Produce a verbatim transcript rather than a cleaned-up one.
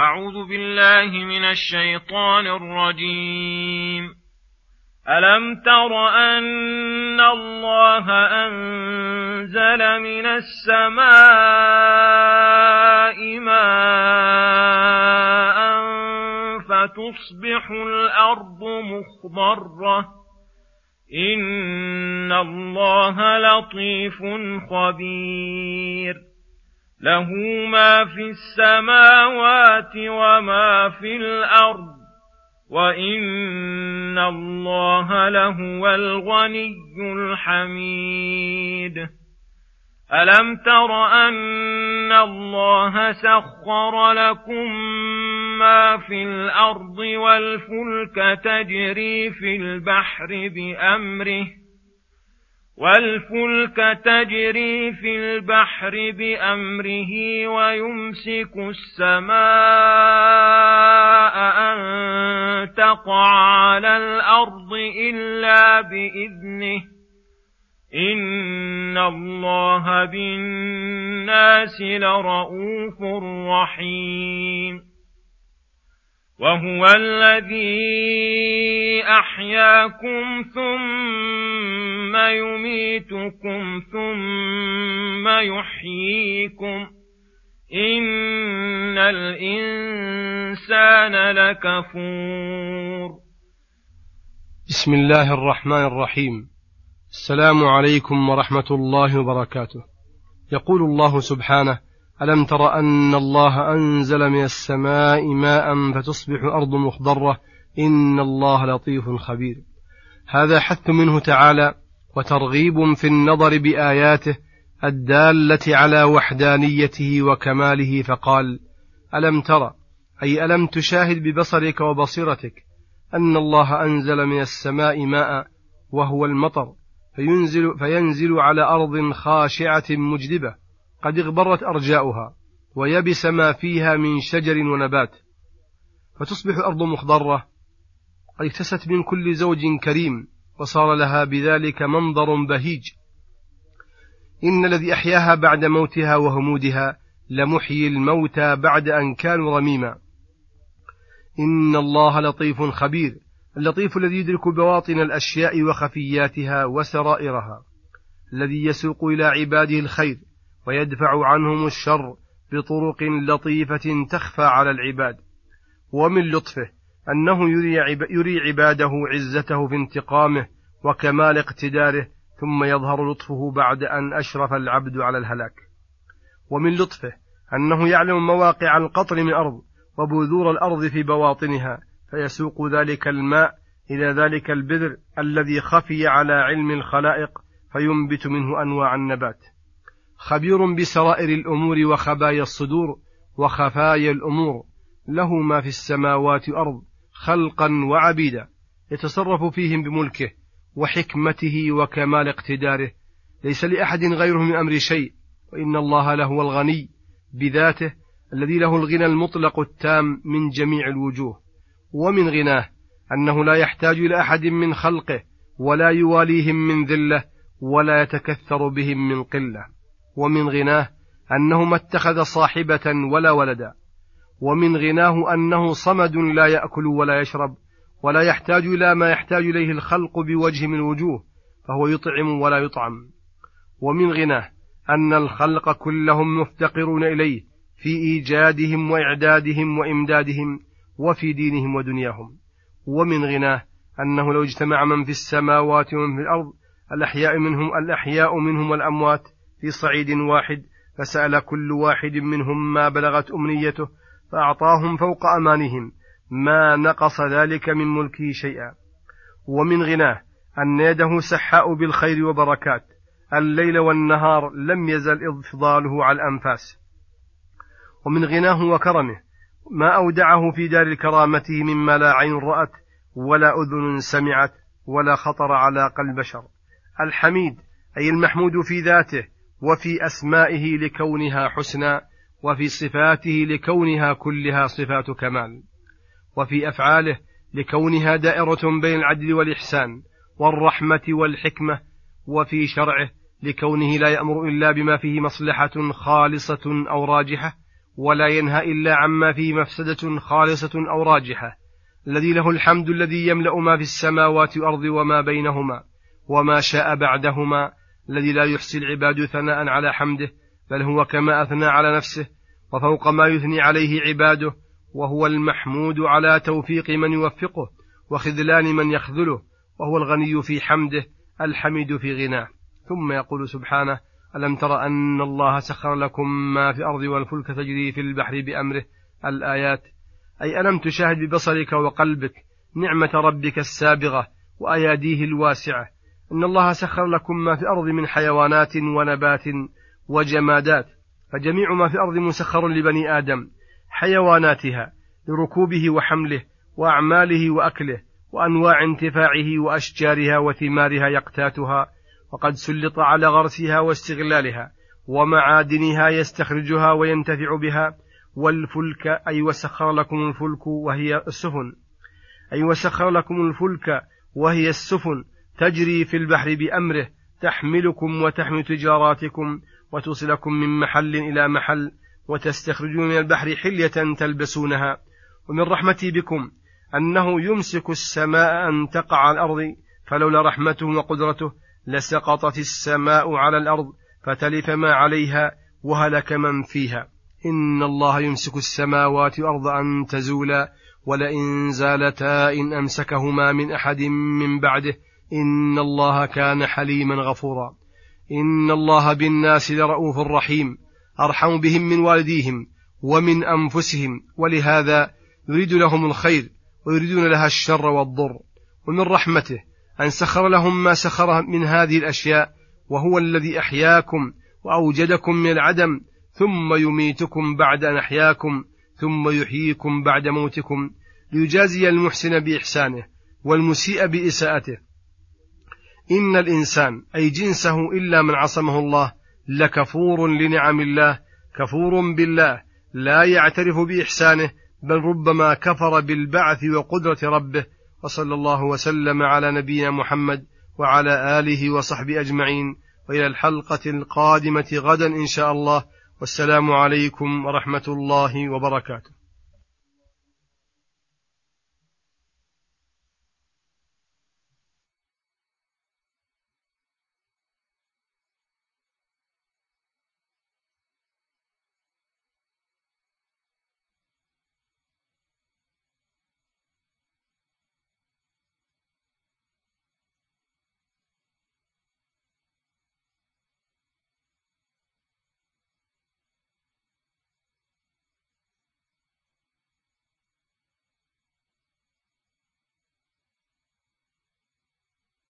أعوذ بالله من الشيطان الرجيم. ألم تر أن الله أنزل من السماء ماء فتصبح الأرض مخضرة إن الله لطيف خبير له ما في السماوات وما في الأرض وإن الله لهو الغني الحميد. ألم تر أن الله سخر لكم ما في الأرض والفلك تجري في البحر بأمره والفلك تجري في البحر بأمره ويمسك السماء أن تقع على الأرض إلا بإذنه إن الله بالناس لرءوف رحيم. وهو الذي أحياكم ثم يميتكم ثم يحييكم إن الإنسان لكفور. بسم الله الرحمن الرحيم. السلام عليكم ورحمة الله وبركاته. يقول الله سبحانه: ألم تر أن الله أنزل من السماء ماء فتصبح الأرض مخضرة إن الله لطيف خبير. هذا حث منه تعالى وترغيب في النظر بآياته الدالة على وحدانيته وكماله، فقال: ألم تر، أي ألم تشاهد ببصرك وبصيرتك أن الله أنزل من السماء ماء وهو المطر فينزل, فينزل على أرض خاشعة مجدبة قد اغبرت أرجاؤها ويبس ما فيها من شجر ونبات، فتصبح الأرض مخضرة قد اكتست من كل زوج كريم وصار لها بذلك منظر بهيج. إن الذي أحياها بعد موتها وهمودها لمحيي الموتى بعد أن كانوا رميما. إن الله لطيف خبير، اللطيف الذي يدرك بواطن الأشياء وخفياتها وسرائرها، الذي يسوق إلى عباده الخير ويدفع عنهم الشر بطرق لطيفة تخفى على العباد. ومن لطفه أنه يري عباده عزته في انتقامه وكمال اقتداره، ثم يظهر لطفه بعد أن أشرف العبد على الهلاك. ومن لطفه أنه يعلم مواقع القطر من الأرض وبذور الأرض في بواطنها، فيسوق ذلك الماء إلى ذلك البذر الذي خفي على علم الخلائق فينبت منه أنواع النبات. خبير بسرائر الأمور وخبايا الصدور وخفايا الأمور، له ما في السماوات والأرض خلقا وعبيدا، يتصرف فيهم بملكه وحكمته وكمال اقتداره، ليس لأحد غيره من أمر شيء، وإن الله لهو الغني بذاته الذي له الغنى المطلق التام من جميع الوجوه. ومن غناه أنه لا يحتاج إلى أحد من خلقه ولا يواليهم من ذلة ولا يتكثر بهم من قلة. ومن غناه أنه ما اتخذ صاحبة ولا ولدا. ومن غناه أنه صمد لا يأكل ولا يشرب ولا يحتاج إلى ما يحتاج إليه الخلق بوجه من الوجوه، فهو يطعم ولا يطعم. ومن غناه أن الخلق كلهم مفتقرون إليه في إيجادهم وإعدادهم وإمدادهم وفي دينهم ودنياهم. ومن غناه أنه لو اجتمع من في السماوات ومن في الأرض الأحياء منهم الأحياء منهم والأموات في صعيد واحد فسأل كل واحد منهم ما بلغت أمنيته فأعطاهم فوق أمانهم ما نقص ذلك من ملكه شيئا. ومن غناه أن يده سحاء بالخير وبركات، الليل والنهار لم يزل إفضاله على الأنفاس. ومن غناه وكرمه ما أودعه في دار كرامته مما لا عين رأت ولا أذن سمعت ولا خطر على قلب بشر. الحميد أي المحمود في ذاته وفي أسمائه لكونها حسنى، وفي صفاته لكونها كلها صفات كمال، وفي أفعاله لكونها دائرة بين العدل والإحسان والرحمة والحكمة، وفي شرعه لكونه لا يأمر إلا بما فيه مصلحة خالصة أو راجحة، ولا ينهى إلا عما فيه مفسدة خالصة أو راجحة، الذي له الحمد الذي يملأ ما في السماوات والأرض وما بينهما وما شاء بعدهما، الذي لا يحصي العباد ثناء على حمده، بل هو كما أثنى على نفسه وفوق ما يثني عليه عباده، وهو المحمود على توفيق من يوفقه وخذلان من يخذله، وهو الغني في حمده الحميد في غناه. ثم يقول سبحانه: ألم تر أن الله سخر لكم ما في الأرض والفلك تجري في البحر بأمره. الآيات. أي ألم تشاهد ببصرك وقلبك نعمة ربك السابغة وأياديه الواسعة، إن الله سخر لكم ما في الأرض من حيوانات ونبات وجمادات، فجميع ما في الأرض مسخر لبني آدم، حيواناتها لركوبه وحمله وأعماله وأكله وأنواع انتفاعه وأشجارها وثمارها يقتاتها، وقد سلط على غرسها واستغلالها ومعادنها يستخرجها وينتفع بها. والفلك أي وسخر لكم الفلك وهي السفن أي وسخر لكم الفلك وهي السفن تجري في البحر بأمره، تحملكم وتحمل تجاراتكم وتصلكم من محل إلى محل، وتستخرجون من البحر حلية تلبسونها. ومن رحمتي بكم أنه يمسك السماء أن تقع على الأرض، فلولا رحمته وقدرته لسقطت السماء على الأرض فتلف ما عليها وهلك من فيها. إن الله يمسك السماوات والأرض أن تزولا، ولئن زالتا إن أمسكهما من أحد من بعده، إن الله كان حليما غفورا. إن الله بالناس لرؤوف رحيم، أرحم بهم من والديهم ومن أنفسهم، ولهذا يريد لهم الخير ويريدون لها الشر والضر. ومن رحمته أن سخر لهم ما سخر من هذه الأشياء، وهو الذي أحياكم وأوجدكم من العدم، ثم يميتكم بعد أن أحياكم، ثم يحييكم بعد موتكم، ليجازي المحسن بإحسانه والمسيء بإساءته. إن الإنسان أي جنسه إلا من عصمه الله لكفور لنعم الله، كفور بالله لا يعترف بإحسانه، بل ربما كفر بالبعث وقدرة ربه. وصلى الله وسلم على نبينا محمد وعلى آله وصحبه أجمعين، وإلى الحلقة القادمة غدا إن شاء الله، والسلام عليكم ورحمة الله وبركاته.